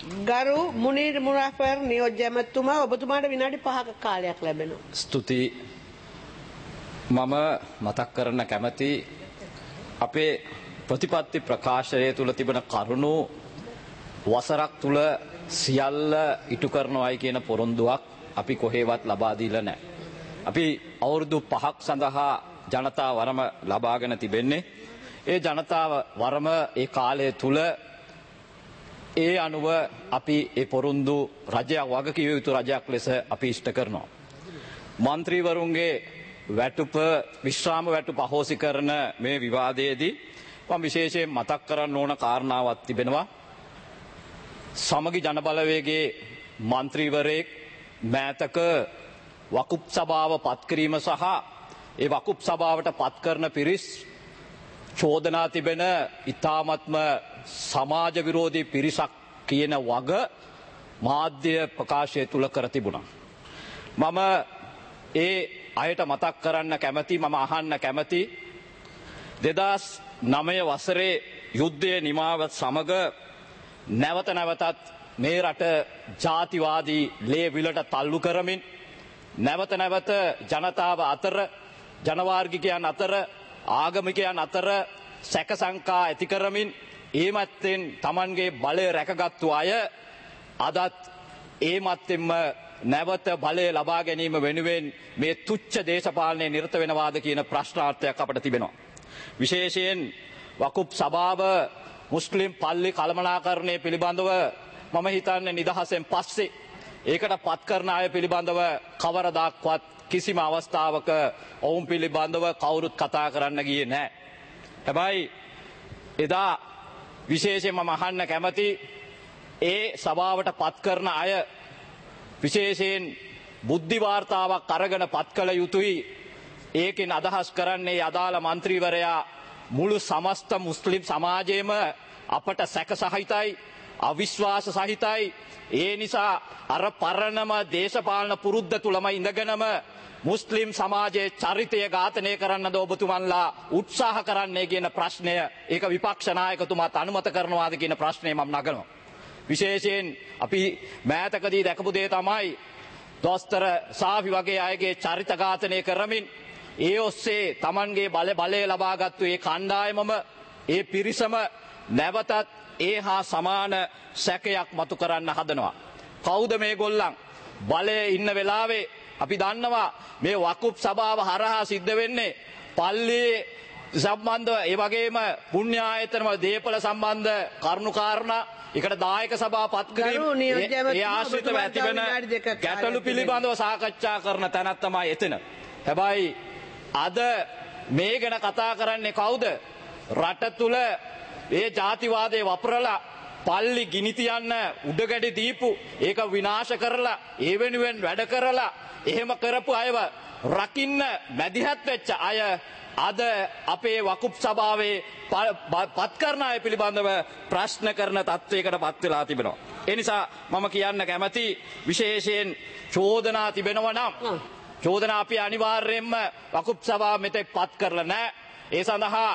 ගරු මුනීර් මුරාෆර් නියෝජ්‍ය ඇමතුමා ඔබතුමාට විනාඩි 5ක කාලයක් ලැබෙනවා. ස්තුති. මම මතක් කරන්න කැමති අපේ ප්‍රතිපත්ති ප්‍රකාශය තුල තිබෙන කරුණු වසරක් තුල සියල්ල ඉටු කරනවායි කියන පොරොන්දුවක් අපි කොහෙවත් ලබා දීලා නැහැ. අපි අවුරුදු 5ක් සඳහා ජනතා වරම ලබාගෙන තිබෙන්නේ. ඒ ජනතා වරම ඒ කාලය තුල ඒ අනුව අපි ඒ පොරොන්දු රජයක් වගකිව යුතු රජයක් ලෙස අපි ඉෂ්ට කරනවා. මන්ත්‍රීවරුන්ගේ වැටුප විශ්‍රාම වැටුප අහෝසි කරන මේ විවාදයේදී මම විශේෂයෙන් මතක් කරන්න ඕන කාරණාවක් තිබෙනවා. සමගි ජනබලවේගයේ මන්ත්‍රීවරයෙක් මෑතක වකුප් සභාව පත් කිරීම සහ ඒ වකුප් සභාවට පත් කරන පිරිස් චෝදනා තිබෙන ඉතාමත්ම සමාජ විරෝධී පිරිසක් කියන වග මාධ්‍ය ප්‍රකාශය තුල කර තිබුණා. මම ඒ අයට මතක් කරන්න කැමති, මම අහන්න කැමති 2009 වසරේ යුද්ධයේ නිමාවත් සමග නැවත නැවතත් මේ රට ජාතිවාදී ලේ විලට තල්ලු කරමින් නැවත නැවත ජනතාව අතර, ජනවාර්ගිකයන් අතර, ආගමිකයන් අතර සැක සංකා ඇති කරමින් ඒ මැත්තෙන් Tamanගේ බලය රැකගත්තු අය අදත් ඒ මැත්තෙන්ම නැවත බලය ලබා ගැනීම වෙනුවෙන් මේ තුච්ඡ දේශපාලනයේ නිරත වෙනවාද කියන ප්‍රශ්නාර්ථයක් අපට තිබෙනවා. විශේෂයෙන් වකුප් සභාව මුස්ලිම් පල්ලි කළමනාකරණය පිළිබඳව මම හිතන්නේ නිදහසෙන් පස්සේ ඒකට පත් කරන අය පිළිබඳව කවරදාක්වත් කිසිම අවස්ථාවක ඔවුන් පිළිබඳව කවුරුත් කතා කරන්න ගියේ නැහැ. හැබැයි එදා විශේෂයෙන්ම මම අහන්න කැමති ඒ සභාවට පත් කරන අය විශේෂයෙන් බුද්ධි වාර්තාවක් අරගෙන පත් කළ යුතුයි. ඒකෙන් අදහස් කරන්නේ අදාළ മന്ത്രിවරයා මුළු සමස්ත මුස්ලිම් සමාජයේම අපට සැක සහිතයි, අවිශ්වාස සහිතයි. ඒ නිසා අර පරණම දේශපාලන පුරුද්ද තුලම ඉඳගෙනම මුස්ලිම් සමාජයේ චරිතය ඝාතනය කරන්නද ඔබතුමන්ලා උත්සාහ කරන්නේ කියන ප්‍රශ්නය, ඒක විපක්ෂ නායකතුමාත් අනුමත කරනවාද කියන ප්‍රශ්නය මම නගනවා. විශේෂයෙන් අපි මෑතකදී දැකපු දේ තමයි දොස්තර සාෆි වගේ අයගේ චරිත ඝාතනය කරමින් ඒ ඔස්සේ Tamanගේ බලය ලබාගත්තු ඒ කණ්ඩායමම, ඒ පිරිසම නැවතත් ඒ හා සමාන සැකයක් මතු කරන්න හදනවා. කවුද මේගොල්ලන්? බලයේ ඉන්න වෙලාවේ අපි දන්නවා මේ වකුප් සභාව හරහා සිද්ධ වෙන්නේ පල්ලියේ සම්බන්ධව, ඒ වගේම පුණ්‍ය ආයතන දේපල සම්බන්ධ කරුණු කාරණා, ඒකට දායක සභා පත් කිරීම, ඒ ආශ්‍රිතව ඇතිවන ගැටලු පිළිබඳව සාකච්ඡා කරන තැනක් තමයි එතන. හැබැයි අද මේ ගැන කතා කරන්නේ කවුද? රට තුල ඒ ජාතිවාදයේ වපරලා පල්ලි ගිනි තියන්න උඩගැඩි දීපු, ඒක විනාශ කරලා ඒ වෙනුවෙන් වැඩ කරලා එහෙම කරපු අයව රකින්න මැදිහත් වෙච්ච අය අද අපේ වකුප් සභාවේ පත් කරන අය පිළිබඳව ප්‍රශ්න කරන තත්වයකට පත් වෙලා තිබෙනවා. ඒ නිසා මම කියන්න කැමති විශේෂයෙන් චෝදනා තිබෙනවා නම් චෝදනා අපි අනිවාර්යයෙන්ම වකුප් සභාව මෙතෙක් පත් කරලා නැහැ. ඒ සඳහා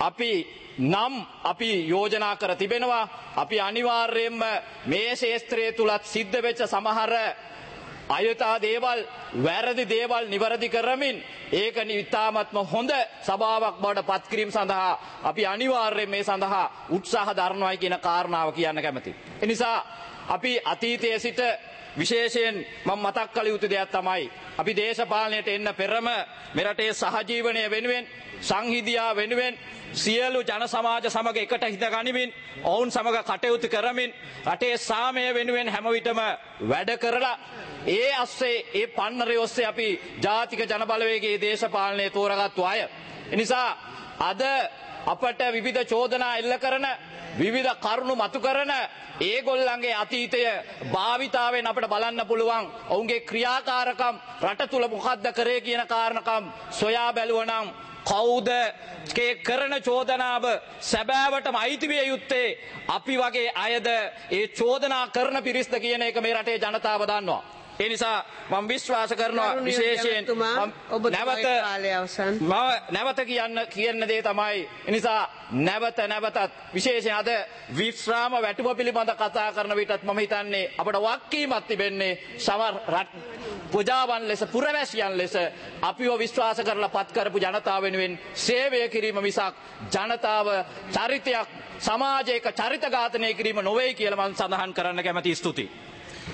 අපි යෝජනා කර තිබෙනවා. අපි අනිවාර්යයෙන්ම මේ ශේත්‍රයේ තුලත් සිද්ධ වෙච්ච සමහර අයථා දේවල්, වැරදි දේවල් නිවැරදි කරමින් ඒක නිතාමත්ම හොඳ සභාවක් බවට පත් කිරීම සඳහා අපි අනිවාර්යයෙන් මේ සඳහා උත්සාහ දරනවායි කියන කාරණාව කියන්න කැමතියි. ඒ නිසා අපි අතීතයේ සිට විශේෂයෙන් මම මතක් කළ යුතු දෙයක් තමයි අපි දේශපාලනයට එන්න පෙරම මෙරටේ සහජීවනය වෙනුවෙන්, සංහිඳියා වෙනුවෙන් සියලු ජන සමාජ සමග එකට හිත ගනිමින් ඔවුන් සමග කටයුතු කරමින් රටේ සාමය වෙනුවෙන් හැම විටම වැඩ කරලා ඒ අස්සේ, ඒ පන්නරේ ඔස්සේ අපි ජාතික ජනබලවේගයේ දේශපාලනය තෝරගත්තු අය. එනිසා අද අපට විවිධ චෝදනා එල්ල කරන, විවිධ කරුණු මතු කරන ඒගොල්ලන්ගේ අතීතය භාවිතාවෙන් අපට බලන්න පුළුවන්. ඔවුන්ගේ ක්‍රියාකාරකම් රට තුල මොකද්ද කරේ කියන කාරණකම් සොයා බැලුවනම් කවුද කරන චෝදනාව සැබෑවටම අයිති විය යුත්තේ අපි වගේ අයද, ඒ චෝදනා කරන පිරිස්ද කියන එක මේ රටේ ජනතාව දන්නවා. ඒ නිසා මම විශ්වාස කරනවා විශේෂයෙන් නැවත කියන්න දේ තමයි, ඒ නිසා නැවත නැවතත් විශේෂයෙන් අද විශ්‍රාම වැටුප පිළිබඳ කතා කරන විටත් මම හිතන්නේ අපට වක්කීමක් තිබෙන්නේ සමහර ප්‍රජාවන් ලෙස පුරවැසියන් ලෙස අපිව විශ්වාස කරලා පත් කරපු ජනතාව වෙනුවෙන් සේවය කිරීම මිසක් ජනතාව චරිතයක් සමාජයක චරිත ඝාතනය කිරීම නොවේ කියලා මම සඳහන් කරන්න කැමතියි. ස්තුතියි.